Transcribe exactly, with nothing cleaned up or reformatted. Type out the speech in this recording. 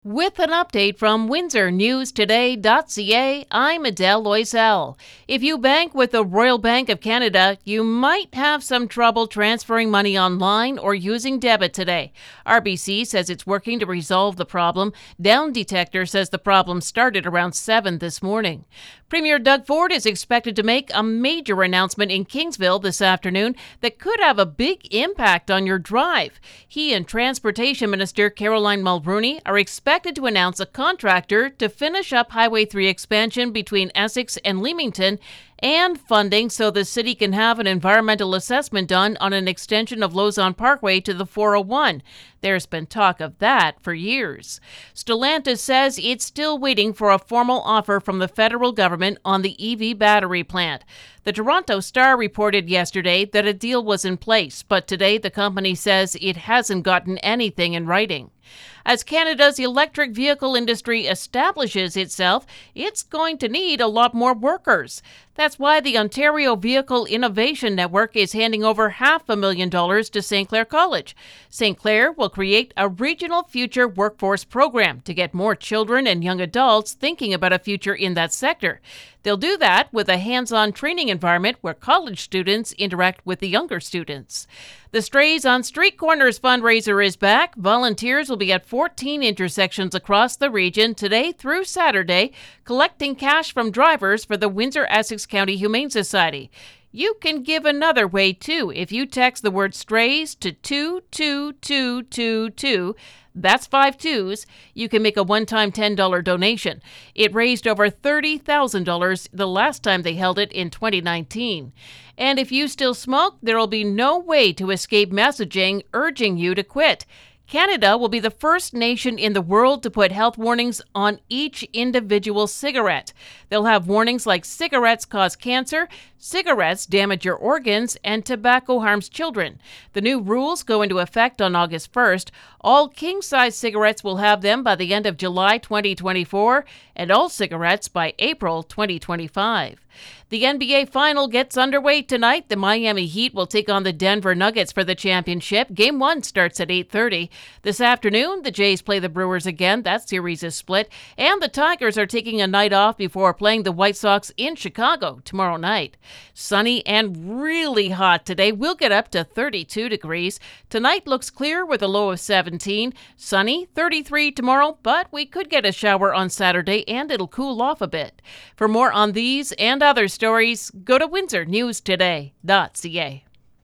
With an update from Windsor News Today dot C A, I'm Adele Loisel. If you bank with the Royal Bank of Canada, you might have some trouble transferring money online or using debit today. R B C says it's working to resolve the problem. Down Detector says the problem started around seven this morning. Premier Doug Ford is expected to make a major announcement in Kingsville this afternoon that could have a big impact on your drive. He and Transportation Minister Caroline Mulroney are expected to announce a contractor to finish up Highway three expansion between Essex and Leamington and funding so the city can have an environmental assessment done on an extension of Lausanne Parkway to the four oh one. There's been talk of that for years. Stellantis says it's still waiting for a formal offer from the federal government on the E V battery plant. The Toronto Star reported yesterday that a deal was in place, but today the company says it hasn't gotten anything in writing. As Canada's electric vehicle industry establishes itself, it's going to need a lot more workers. That's why the Ontario Vehicle Innovation Network is handing over half a million dollars to Saint Clair College. Saint Clair will create a regional future workforce program to get more children and young adults thinking about a future in that sector. They'll do that with a hands-on training environment where college students interact with the younger students. The Strays on Street Corners fundraiser is back. Volunteers will be at fourteen intersections across the region today through Saturday, collecting cash from drivers for the Windsor-Essex County Humane Society. You can give another way, too, if you text the word STRAYS to two two two two two. That's five twos. You can make a one-time ten dollars donation. It raised over thirty thousand dollars the last time they held it in twenty nineteen. And if you still smoke, there will be no way to escape messaging urging you to quit. Canada will be the first nation in the world to put health warnings on each individual cigarette. They'll have warnings like cigarettes cause cancer, cigarettes damage your organs, and tobacco harms children. The new rules go into effect on August first. All king-size cigarettes will have them by the end of July twenty twenty-four, and all cigarettes by April twenty twenty-five. The N B A Final gets underway tonight. The Miami Heat will take on the Denver Nuggets for the championship. Game one starts at eight thirty. This afternoon, the Jays play the Brewers again. That series is split. And the Tigers are taking a night off before playing the White Sox in Chicago tomorrow night. Sunny and really hot today. We'll get up to thirty-two degrees. Tonight looks clear with a low of seventeen. Sunny, thirty-three tomorrow, but we could get a shower on Saturday and it'll cool off a bit. For more on these and other stories, go to Windsor News Today dot C A.